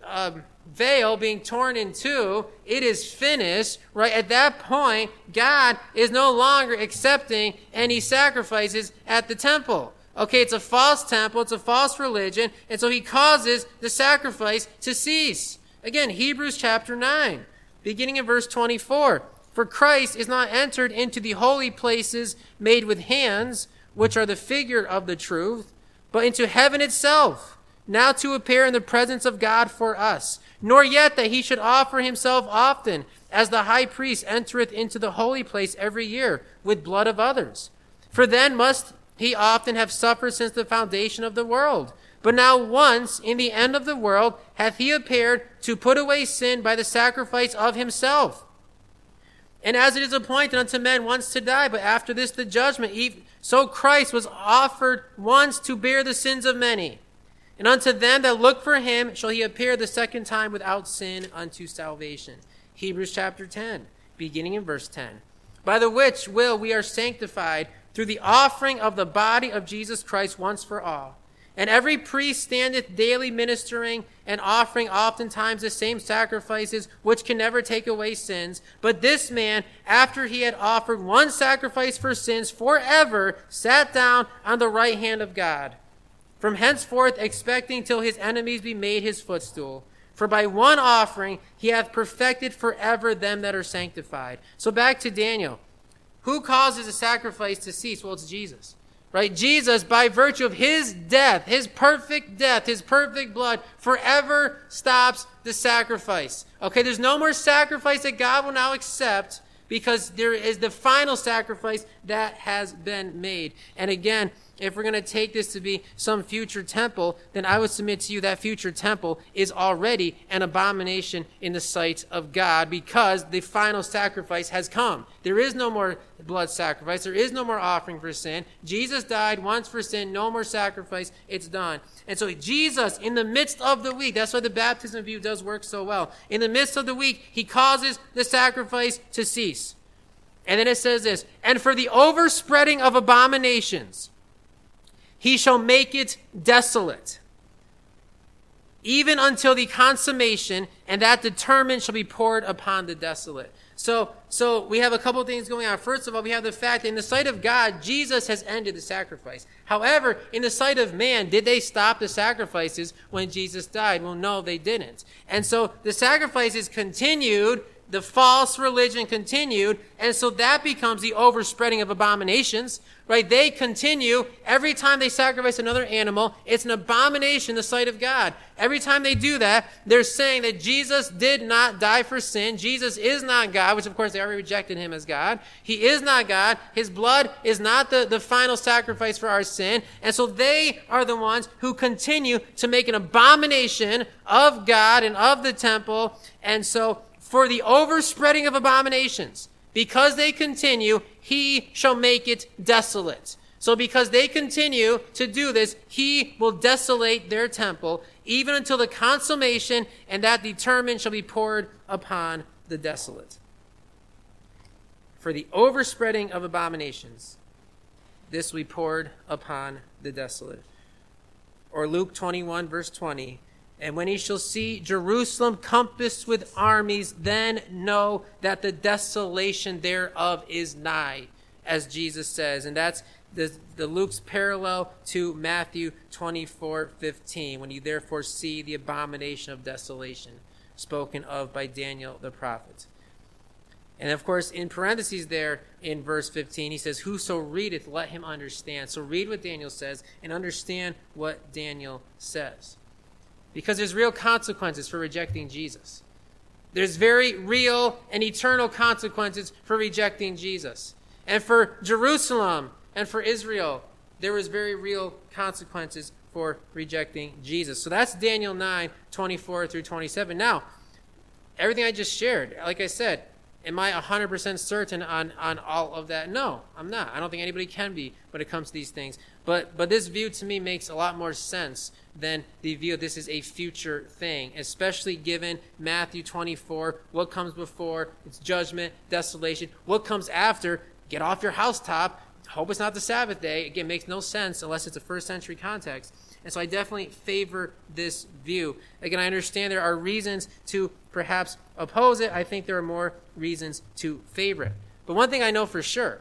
S1: veil being torn in two, it is finished, right? At that point, God is no longer accepting any sacrifices at the temple. Okay, it's a false temple, it's a false religion, and so he causes the sacrifice to cease. Again, Hebrews chapter 9, beginning in verse 24. For Christ is not entered into the holy places made with hands, which are the figure of the truth, but into heaven itself, now to appear in the presence of God for us. Nor yet that he should offer himself often, as the high priest entereth into the holy place every year, with blood of others. For then must he often have suffered since the foundation of the world. But now once, in the end of the world, hath he appeared to put away sin by the sacrifice of himself. And as it is appointed unto men once to die, but after this the judgment, so Christ was offered once to bear the sins of many. And unto them that look for him shall he appear the second time without sin unto salvation. Hebrews chapter 10, beginning in verse 10. By the which will we are sanctified through the offering of the body of Jesus Christ once for all. And every priest standeth daily ministering and offering oftentimes the same sacrifices, which can never take away sins. But this man, after he had offered one sacrifice for sins forever, sat down on the right hand of God, from henceforth expecting till his enemies be made his footstool. For by one offering he hath perfected forever them that are sanctified. So back to Daniel. Who causes a sacrifice to cease? Well, it's Jesus. Right? Jesus, by virtue of his death, his perfect blood, forever stops the sacrifice. Okay, there's no more sacrifice that God will now accept because there is the final sacrifice that has been made. And again, if we're going to take this to be some future temple, then I would submit to you that future temple is already an abomination in the sight of God, because the final sacrifice has come. There is no more blood sacrifice. There is no more offering for sin. Jesus died once for sin. No more sacrifice. It's done. And so Jesus, in the midst of the week, that's why the baptism view does work so well. In the midst of the week, he causes the sacrifice to cease. And then it says this, and for the overspreading of abominations, he shall make it desolate, even until the consummation, and that determined shall be poured upon the desolate. So we have a couple of things going on. First of all, we have the fact that in the sight of God, Jesus has ended the sacrifice. However, in the sight of man, did they stop the sacrifices when Jesus died? Well, no, they didn't. And so the sacrifices continued. The false religion continued, and so that becomes the overspreading of abominations, right? They continue. Every time they sacrifice another animal, it's an abomination in the sight of God. Every time they do that, they're saying that Jesus did not die for sin. Jesus is not God, which of course they already rejected him as God. He is not God. His blood is not the final sacrifice for our sin. And so they are the ones who continue to make an abomination of God and of the temple. And so for the overspreading of abominations, because they continue, he shall make it desolate. So because they continue to do this, he will desolate their temple, even until the consummation, and that determined shall be poured upon the desolate. For the overspreading of abominations, this will be poured upon the desolate. Or Luke 21, verse 20, and when he shall see Jerusalem compassed with armies, then know that the desolation thereof is nigh, as Jesus says. And that's the Luke's parallel to Matthew 24:15, when you therefore see the abomination of desolation spoken of by Daniel the prophet. And of course, in parentheses there in verse 15, he says, whoso readeth, let him understand. So read what Daniel says and understand what Daniel says. Because there's real consequences for rejecting Jesus. There's very real and eternal consequences for rejecting Jesus. And for Jerusalem and for Israel, there was very real consequences for rejecting Jesus. So that's Daniel 9:24 through 27. Now, everything I just shared, like I said, am I 100% certain on all of that? No, I'm not. I don't think anybody can be when it comes to these things. But this view to me makes a lot more sense than the view this is a future thing, especially given Matthew 24, what comes before, it's judgment, desolation. What comes after, get off your housetop, hope it's not the Sabbath day. Again, makes no sense unless it's a first century context. And so I definitely favor this view. Again, I understand there are reasons to perhaps oppose it. I think there are more reasons to favor it. But one thing I know for sure,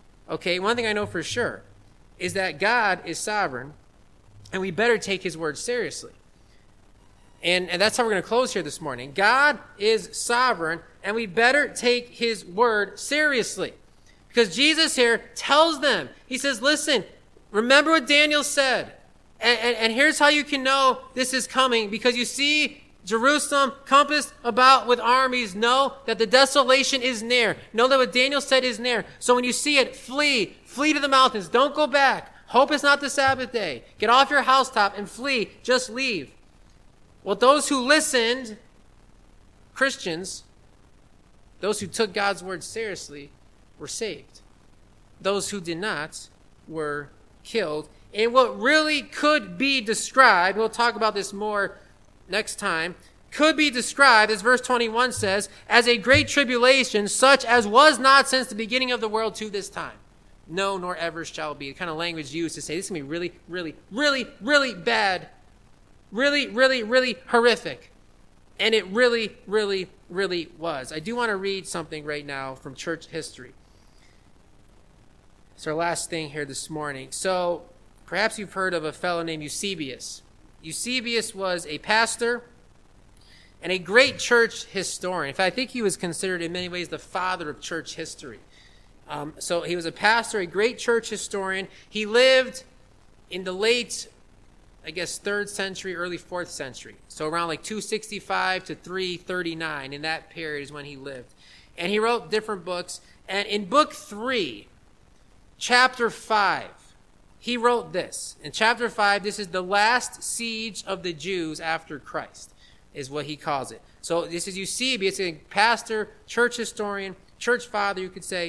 S1: is that God is sovereign, and we better take his word seriously. And that's how we're going to close here this morning. God is sovereign, and we better take his word seriously. Because Jesus here tells them, he says, listen, remember what Daniel said. And here's how you can know this is coming. Because you see Jerusalem compassed about with armies, know that the desolation is near. Know that what Daniel said is near. So when you see it, flee to the mountains. Don't go back. Hope it's not the Sabbath day. Get off your housetop and flee. Just leave. Well, those who listened, Christians, those who took God's word seriously, were saved. Those who did not were killed. And what really could be described, we'll talk about this more next time, could be described, as verse 21 says, as a great tribulation, such as was not since the beginning of the world to this time. No, nor ever shall be. The kind of language used to say this is going to be really, really, really, really bad. Really, really, really horrific. And it really, really, really was. I do want to read something right now from church history. It's our last thing here this morning. So, perhaps you've heard of a fellow named Eusebius. Eusebius was a pastor and a great church historian. In fact, I think he was considered in many ways the father of church history. So he was a pastor, a great church historian. He lived in the late, 3rd century, early 4th century. So around 265 to 339, in that period is when he lived. And he wrote different books. And in book 3, chapter 5, he wrote this. In chapter 5, this is the last siege of the Jews after Christ, is what he calls it. So this is Eusebius, a pastor, church historian, church father, you could say,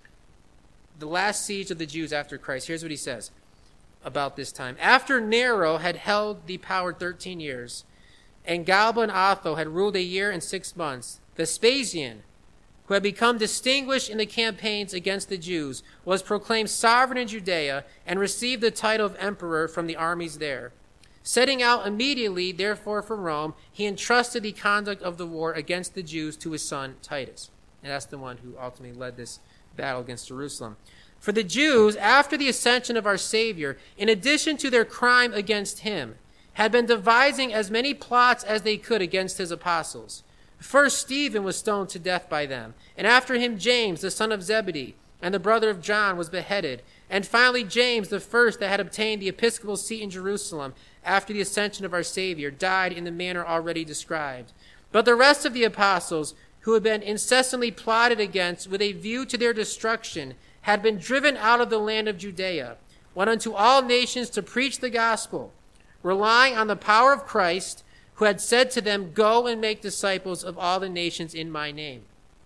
S1: the last siege of the Jews after Christ. Here's what he says about this time. After Nero had held the power 13 years, and Galba and Otho had ruled a year and 6 months, Vespasian, who had become distinguished in the campaigns against the Jews, was proclaimed sovereign in Judea and received the title of emperor from the armies there. Setting out immediately, therefore, from Rome, he entrusted the conduct of the war against the Jews to his son Titus. And that's the one who ultimately led this battle against Jerusalem. For the Jews, after the ascension of our Savior, in addition to their crime against him, had been devising as many plots as they could against his apostles. First Stephen was stoned to death by them, and after him James, the son of Zebedee, and the brother of John, was beheaded, and finally James, the first that had obtained the episcopal seat in Jerusalem after the ascension of our Savior, died in the manner already described. But the rest of the apostles, who had been incessantly plotted against with a view to their destruction, had been driven out of the land of Judea, went unto all nations to preach the gospel, relying on the power of Christ, who had said to them, Go and make disciples of all the nations in my name.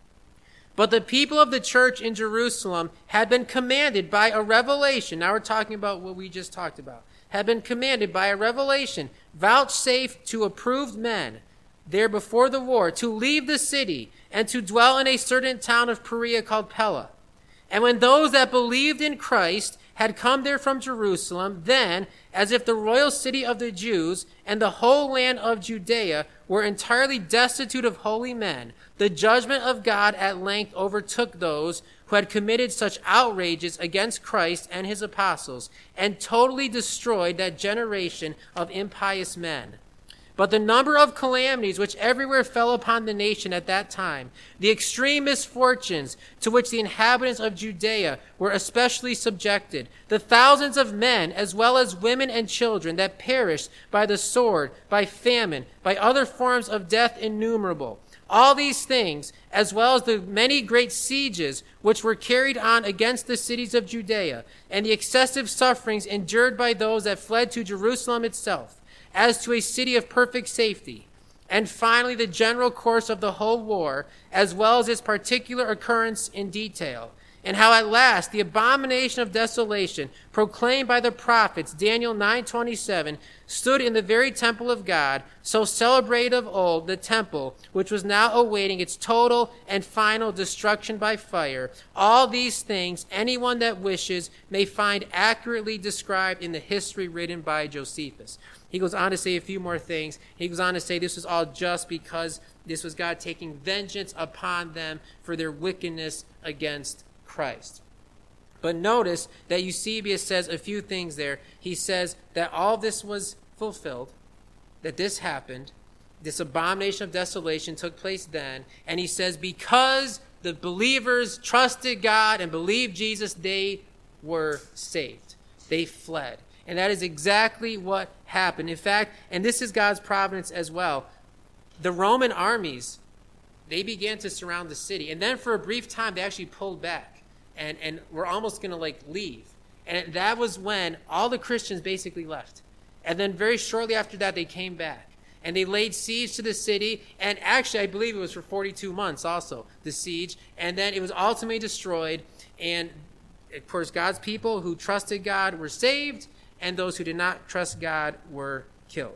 S1: But the people of the church in Jerusalem had been commanded by a revelation. Now we're talking about what we just talked about. Had been commanded by a revelation vouchsafed to approved men there before the war to leave the city and to dwell in a certain town of Perea called Pella. And when those that believed in Christ had come there from Jerusalem, then, as if the royal city of the Jews and the whole land of Judea were entirely destitute of holy men, the judgment of God at length overtook those who had committed such outrages against Christ and his apostles, and totally destroyed that generation of impious men. But the number of calamities which everywhere fell upon the nation at that time, the extreme misfortunes to which the inhabitants of Judea were especially subjected, the thousands of men as well as women and children that perished by the sword, by famine, by other forms of death innumerable, all these things, as well as the many great sieges which were carried on against the cities of Judea, and the excessive sufferings endured by those that fled to Jerusalem itself, as to a city of perfect safety, and finally the general course of the whole war, as well as its particular occurrence in detail, and how at last the abomination of desolation proclaimed by the prophets, Daniel 9:27, stood in the very temple of God, so celebrated of old, the temple, which was now awaiting its total and final destruction by fire. All these things anyone that wishes may find accurately described in the history written by Josephus. He goes on to say a few more things. He goes on to say this was all just because this was God taking vengeance upon them for their wickedness against Christ. But notice that Eusebius says a few things there. He says that all this was fulfilled, that this happened, this abomination of desolation took place then, and he says because the believers trusted God and believed Jesus, they were saved. They fled. And that is exactly what happened. In fact, and this is God's providence as well, the Roman armies, they began to surround the city. And then for a brief time, they actually pulled back and were almost going to leave. And that was when all the Christians basically left. And then very shortly after that, they came back. And they laid siege to the city. And actually, I believe it was for 42 months also, the siege. And then it was ultimately destroyed. And of course, God's people who trusted God were saved, and those who did not trust God were killed.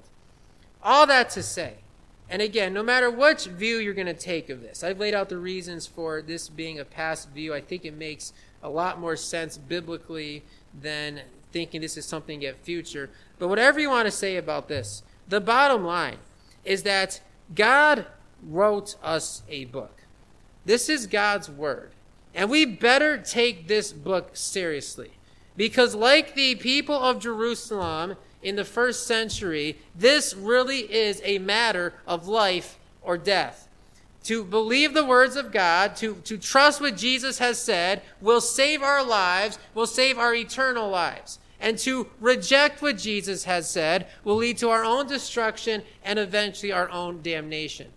S1: All that to say, and again, no matter which view you're going to take of this, I've laid out the reasons for this being a past view. I think it makes a lot more sense biblically than thinking this is something yet future. But whatever you want to say about this, the bottom line is that God wrote us a book. This is God's word. And we better take this book seriously. Because like the people of Jerusalem in the first century, this really is a matter of life or death. To believe the words of God, to trust what Jesus has said, will save our lives, will save our eternal lives. And to reject what Jesus has said will lead to our own destruction and eventually our own damnation.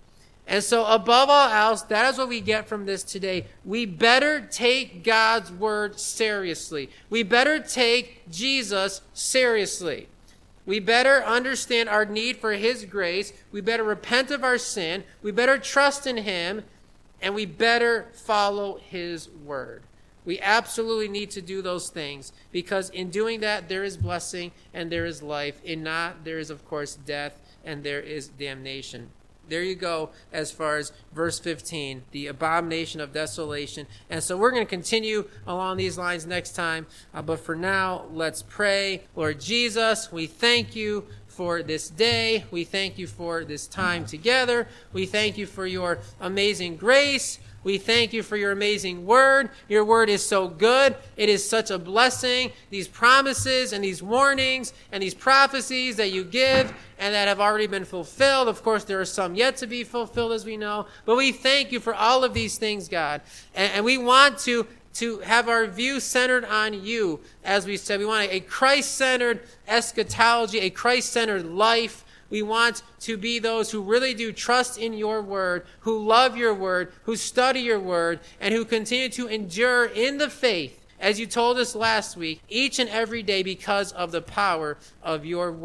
S1: And so above all else, that is what we get from this today. We better take God's word seriously. We better take Jesus seriously. We better understand our need for his grace. We better repent of our sin. We better trust in him. And we better follow his word. We absolutely need to do those things, because in doing that, there is blessing and there is life. In not, there is, of course, death and there is damnation. There you go as far as verse 15, the abomination of desolation. And so we're going to continue along these lines next time. But for now, let's pray. Lord Jesus, we thank you for this day. We thank you for this time together. We thank you for your amazing grace. We thank you for your amazing word. Your word is so good. It is such a blessing. These promises and these warnings and these prophecies that you give and that have already been fulfilled. Of course, there are some yet to be fulfilled, as we know. But we thank you for all of these things, God. And we want to have our view centered on you. As we said, we want a Christ-centered eschatology, a Christ-centered life. We want to be those who really do trust in your word, who love your word, who study your word, and who continue to endure in the faith, as you told us last week, each and every day because of the power of your word.